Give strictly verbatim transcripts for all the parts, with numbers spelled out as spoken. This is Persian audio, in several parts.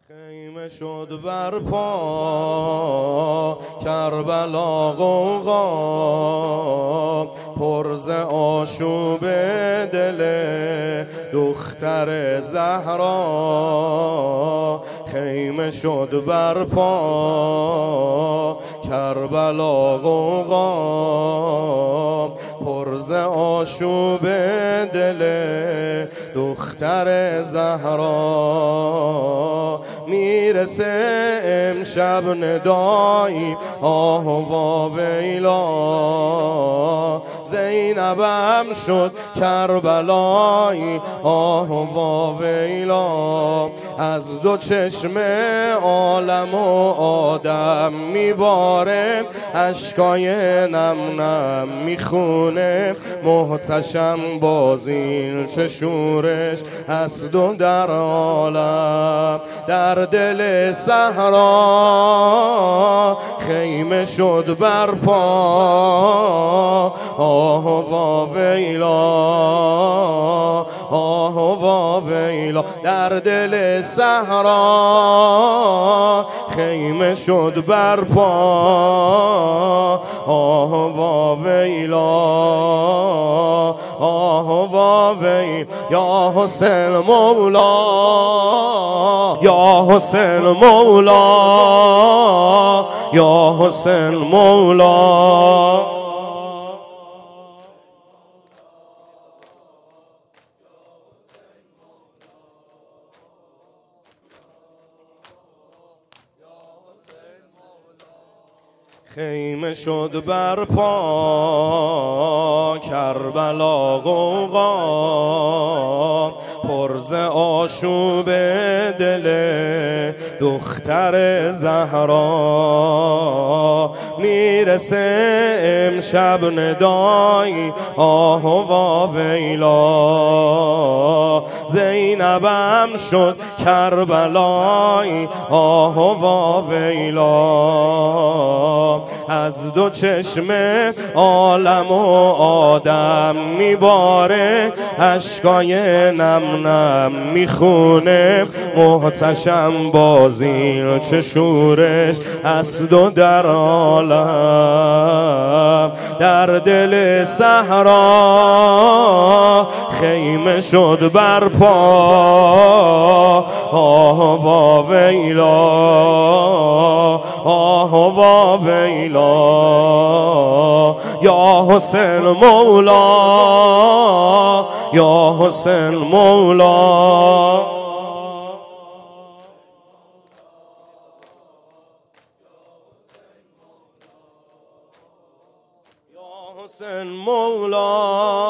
خیمه شد بر پا کربلا غوغا، پر ز آشوب دل دختر زهرا. خیمه شد بر پا کربلا غوغا، پر ز آشوب دل دختر زهرا. میرسه امشب ندایی آه و ویلا، زینبم شد کربلایی آه و ویلا. از دو چشم عالم و آدم میباره، اشکای نم نم میخونه، محتشم بازین چه شورش از دو در عالم. در دل صحرا خیمه شد بر پا آه و ویلا، آه و ویلا. در دل صحرا خیمه شد بر پا آه و ویلا، آه و ویلا. یا حسین مولا، یا حسین مولا، یا حسین مولا. خیمه شد بر پا کربلا غوغا، پر ز آشوب دل دختر زهرا. میرسه امشب ندایی آه و ویلا، زینبم شد کربلایی آه و ویلا. از دو چشم عالم و آدم میباره، اشکای نم نم میخونه، محتشم بازین چه شورش از دو در عالم. در دل صحرا خیمه شد بر پا آه و ویلا، آه و ویلا. یا حسین مولا، یا حسین مولا. یا حسین مولا.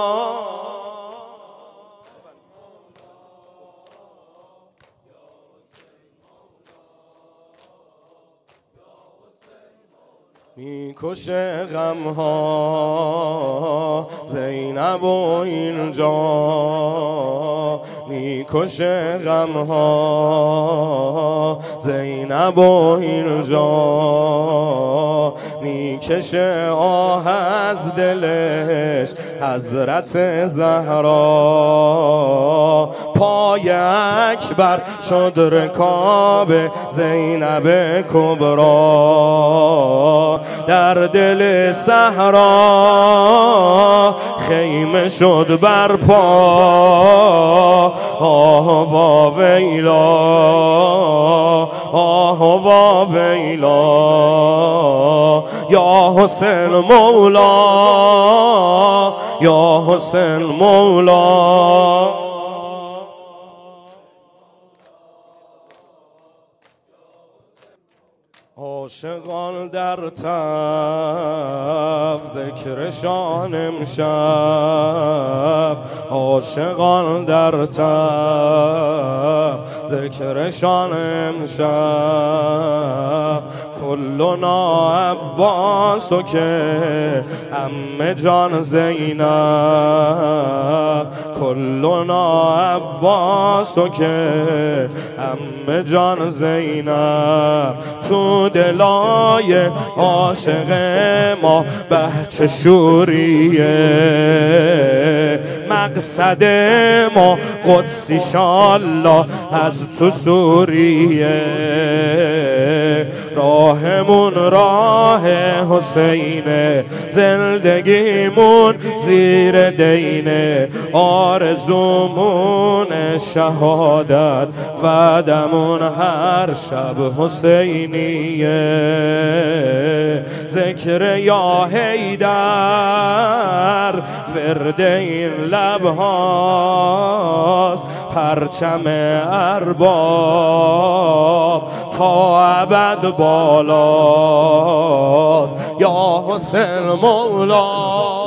میکشه غم ها زینب و اینجا، میکشه غم ها زینب و اینجا. میکشه آه از دلش حضرت زهرا. پای اکبر شد رکاب زینب کبرا. در دل صحرا خیمه شد بر پا آه و ویلا، آه و ویلا. یا حسین مولا، یا حسین مولا. عاشقان در تب ذکرشان امشب، عاشقان در تب ذکرشان امشب. کلنا عباسو که عمه جان زینب، کلنا عباسو که عمه جان زینب. تو دلای عاشق ما بچه شوریه، مقصد ما قدس ایشالله از تو سوریه راهمون راه حسینه زندگیمون زیر دینه آرزومون شهادت وعدمون هر شب حسینیه ذکر یا حیدر ورد این لبهاست پرچم ارباب تا ابد بالاست یا حسین مولا